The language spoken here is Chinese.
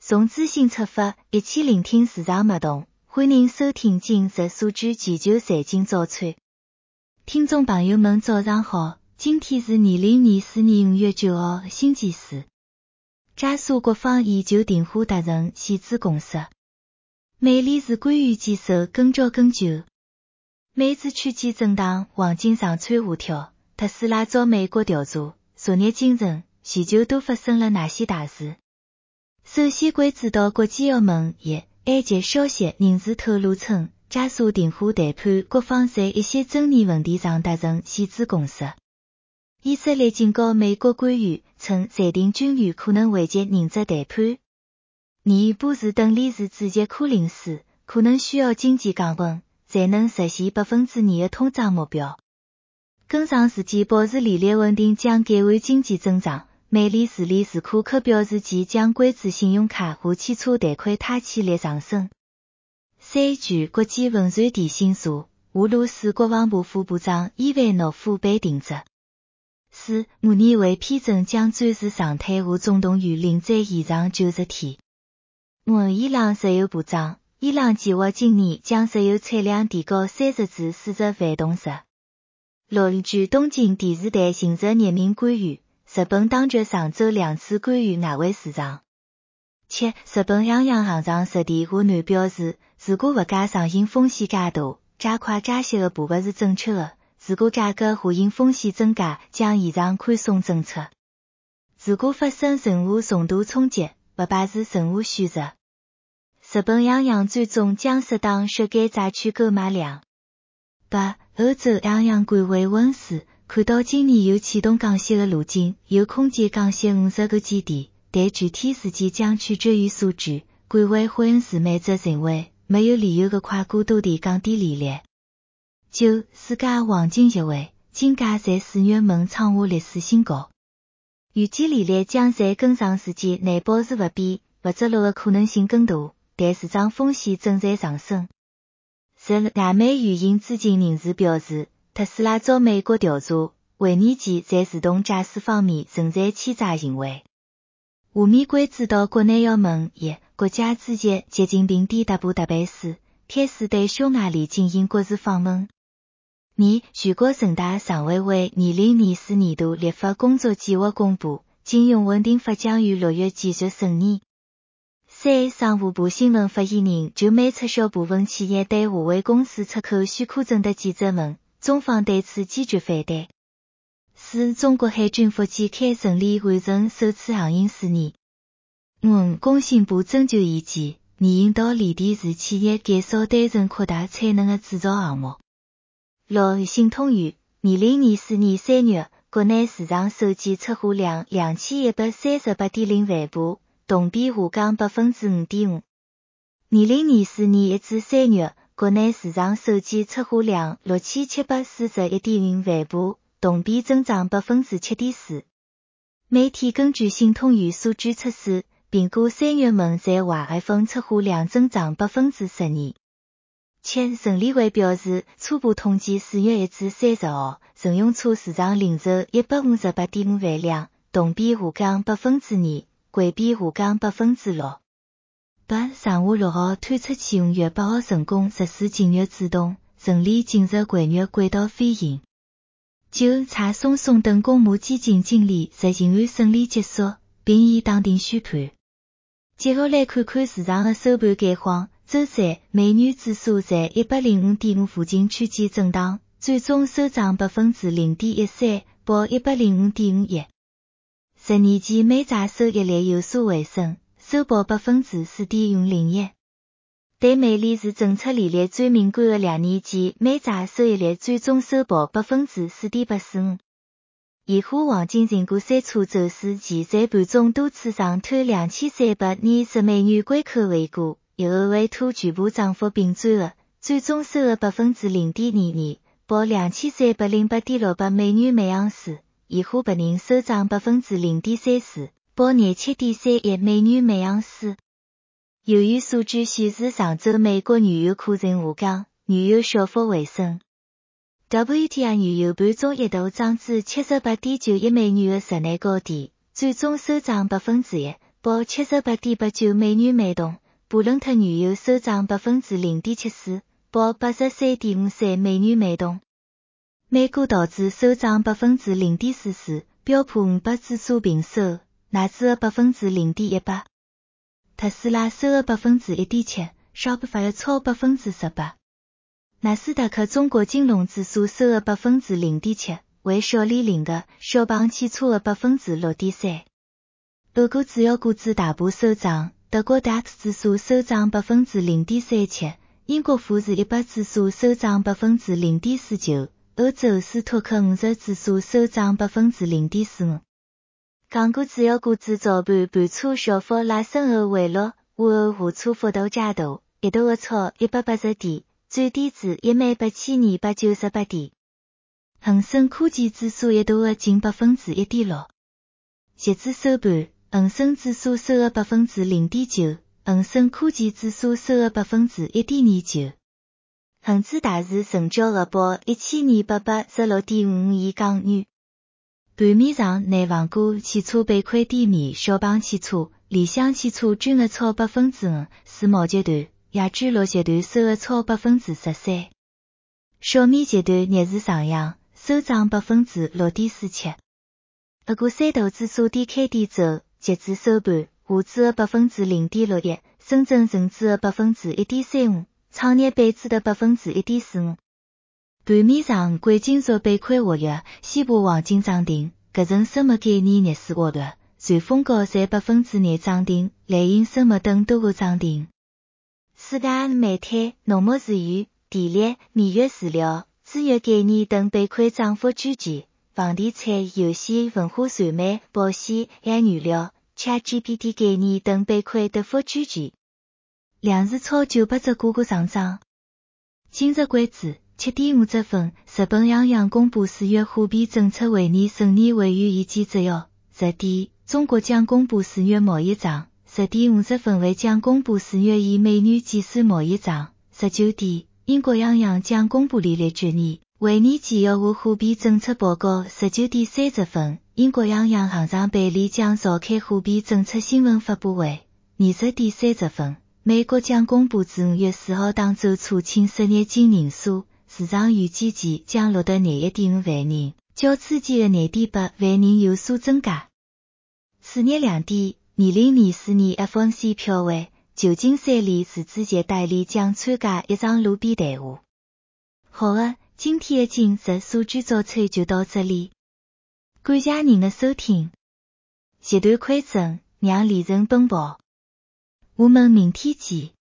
从资讯出发，一起聆听市场脉动。欢迎收听今日数据全球财经早餐。听众朋友们早上好，今天是2024年5月9号星期四。加沙各方研究停火达成限制共识。美联储官员坚守更早更久。美资区间震荡，黄金上蹿下跳。特斯拉遭美国调查，昨日清晨，全球都发生了哪些大事？首先关注到国际澳门埃及消息人士透露称，加沙停火谈判各方在一些争议问题上达成限制共识。以色列警告美国官员称，暂停军援可能危及人质谈判。波士顿理事主席柯林斯可能需要经济降温，才能实现2%的通胀目标。更长时间保持利率稳定将减缓经济增长。美联储理事库克表示，其将关注信用卡和汽车贷款贷息率上升。据国际vận船电信社，俄罗斯国防部副部长伊万诺夫被停职。5年未批准将暂时常态化总动员令再延长90天。伊朗石油部长，伊朗计划今年将石油产量提高30至40万桶时。据东京电视台寻找匿名官员。日本当局上周2次干预外汇市场。日本央行行长植田和男表示，如果物价上行风险介大，加快加息的步伐是正确的。如果价格下行风险增加，将延长宽松政策。如果发生任何重大冲击，不排除任何选择。日本央行最终将适当削减债券购买量。欧洲央行官员温斯看到今年有启动降息的路径，有空间降息50个基点，但具体时间将取决于数据。官员霍恩斯曼则认为，没有理由的快过渡地降低利率。世界黄金协会，金价在4月份创下历史新高。预计利率将在更长时间内保持不变，不着陆的可能性更大，但市场风险正在上升。外媒原因知情人士表示，特斯拉遭美国调查，回年前在自动驾驶方面存在欺诈行为。下面关注到国内要闻国家主席习近平抵达布达佩斯，开始对匈牙利进行国事访问。全国人大常委会2024年度立法工作计划公布，金融稳定法将于6月继续审议。商务部新闻发言人就美撤销部分企业对华为公司出口许可证的记者问，中方对此坚决反对。中国海军福建舰顺利完成首次航行试验。工信部征求意见，拟引导锂电池企业减少单纯扩大产能的制造项目。信通讯2024年3月，国内市场手机出货量2138.0万部，同比下降 5.5%。2024年1至3月，国内市场手机出货量6741.5万部，同比增长 7.4%。媒体根据信通讯数据测试，苹果3月份在华 iPhone 出货量增长 12%。乘联会表示，初步统计4月1至30号，乘用车市场零售 158.5万辆，同比下降 2%， 环比下降 6%。上午6号推出启用月8号成功实施进入自动，顺利进入环月轨道飞行。蔡松松等公募基金经理实行案顺利结束，并已打定宣判。接下来看看市场的收盘概况。周三，美元指数在 105.5 附近区间震荡，最终收涨 0.13%， 报 105.51。10年期美债收益率有所回升，收报 4.501。对美联储政策利率最敏感的2年期美债收益率最终收报 4.845。现货黄金认可三叉走势前在盘中多次上探2320美元关口回顾，一后未突全部涨幅并转的，最终收了 0.22%， 报 2308.68美元每盎司。现货白银收涨 0.34%， 报 27.31美元每盎司。由于数据显示上周美国原油库存下降，原油小幅回升。WTI 原油盘中一度涨至 78.91美元的室内高点，最终收涨 1%， 报 78.89 美元每桶，布伦特原油收涨 0.74%， 报 83.54 美元每桶。美股道指收涨 0.44%， 标普500指数平收，纳指 0.18%。特斯拉收 1.7%， 少不发了超 18%。纳斯达克中国金融指数收 0.7%， 为小李领的，收榜起初 6.3%。俄国主要股指大部收涨，德国 DAX 指数收涨 0.37%， 英国富时100指数收涨 0.49%， 欧洲斯托克50指数收涨 0.45%。港股主要股指早盘出小幅拉升后回落，午后下挫幅度加大，一度超180点，最低至18298点。恒生科技指数一度近 1.6%。截至收盘，恒生指数收 0.9%， 恒生科技指数收 1.29%。恒指大市成交额报 1,286.55 亿港元。盘面上，内房股起初被亏低迷，小榜起初，理想起初均超 5%， 世贸集团、雅居乐集团收超 13%。小米集团逆势上扬，收涨 6.47%。俄股三大指数低开低走，截至收盘，沪指 0.61%， 深圳成指 1.35%， 创业板指 1.45%。盘面上，贵金属被亏活跃，西部黄金涨停，格成生物概念逆势活跃，瑞丰高在 2% 涨停，莱茵生物等多个涨停。世界煤炭、农牧资源、电力、免疫饲料、资源概念等被亏涨幅居前。房地产、游戏、文化传媒、保险、原料、ChatGPT 概念等被亏跌幅居前。两市超900只个股上涨。今日关注7.5分，日本央行公布4月货币政策会议审议会议意见摘要。10点，中国将公布4月贸易账。10点50分为将公布4月以美元计算贸易账。19点，英国央行将公布利率决议。为年纪要化货币政策报告。19点30分，英国央行行长贝利将召开货币政策新闻发布会。20点30分，美国将公布自5月4号当周出清失业金人数，市场预计其将录得21.5万人，较此前的2.8万人有所增加。次日2点，2024年 FOMC 票会，旧金山里是字节代理将参加一场路边谈话。好的，今天的今日数据早餐就到这里，感谢您的收听。截断亏损，让利润奔跑。我们明天见。